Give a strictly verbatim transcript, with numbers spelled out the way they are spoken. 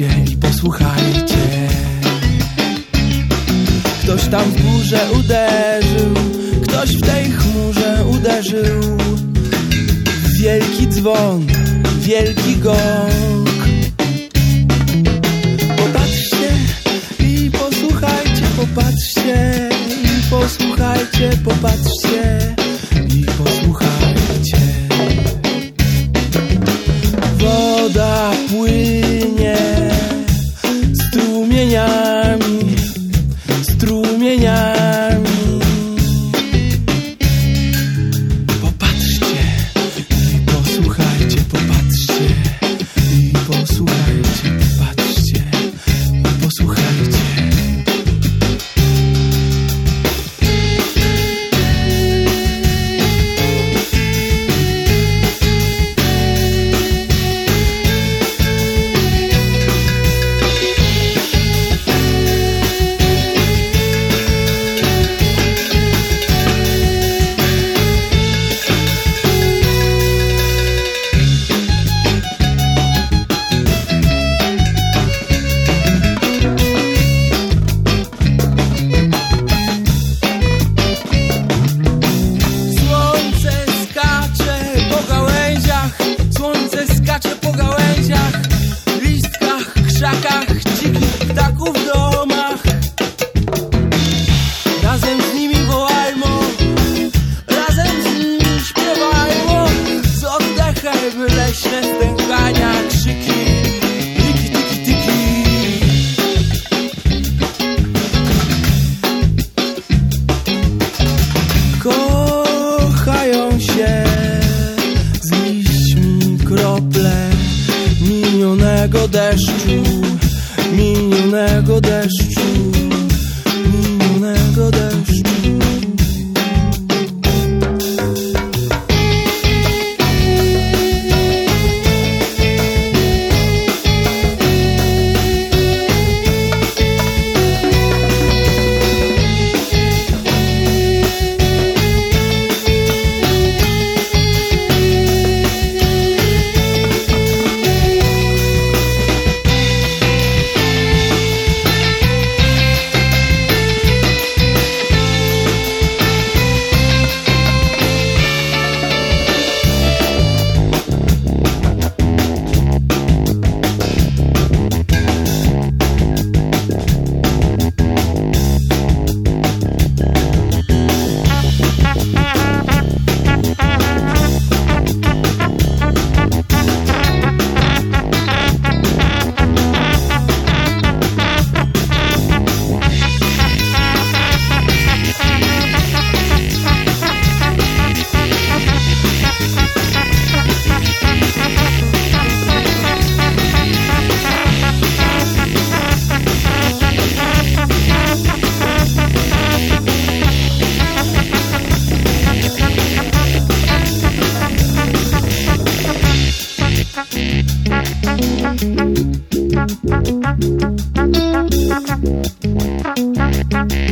Popatrzcie i posłuchajcie. Ktoś tam w górze uderzył, ktoś w tej chmurze uderzył. Wielki dzwon, wielki gong. Popatrzcie i posłuchajcie, popatrzcie i posłuchajcie, popatrzcie i posłuchajcie. Woda płynie strumieniami, strumieniami. Popatrzcie i posłuchajcie, popatrzcie i posłuchajcie, popatrzcie i posłuchajcie. Ptaków w domach, razem z nimi wołajmo, razem z nimi śpiewajmo. Z oddechem leśne stękania, krzyki, tiki, tiki, tiki. Kochają się z liśćmi krople minionego deszczu, minionego deszczu, minionego deszczu. Thank you.